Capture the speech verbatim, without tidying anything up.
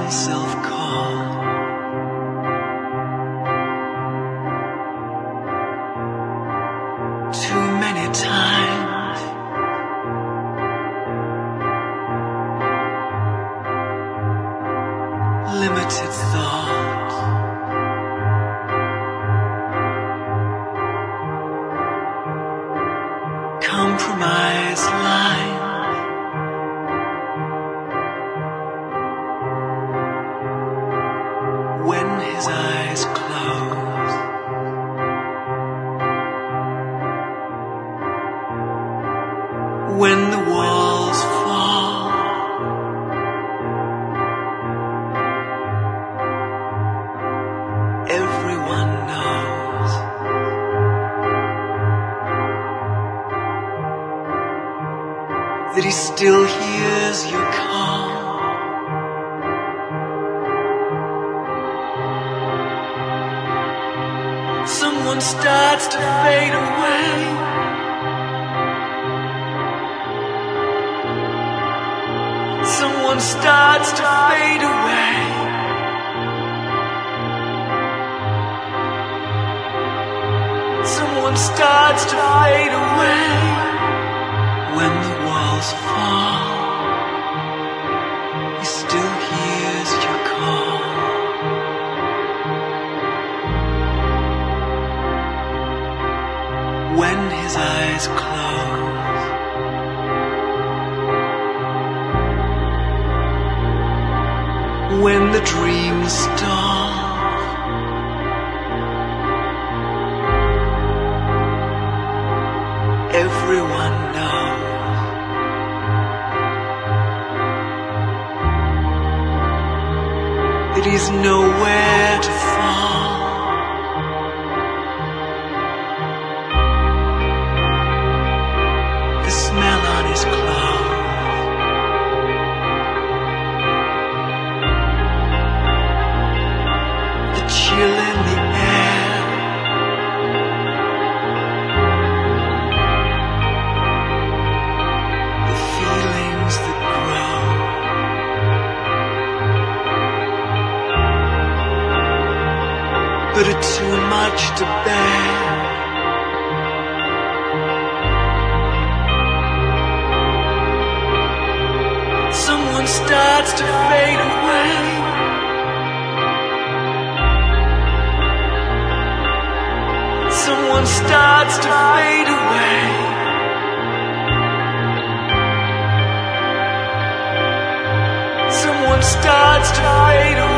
himself caught. Too many times limited thoughts, compromise line, when his eyes close, when the walls fall, everyone knows that he still hears your call. Someone starts to fade away. Someone starts to fade away. Someone starts to fade away. When the walls fall, he still hears your call. When his eyes close, when the dreams stall, everyone knows that he's nowhere to fall. The smell on his clothes, the chill in the air, the feelings that grow, but are too much to bear. Someone starts to fade away. Someone starts to fade away. Someone starts to fade away.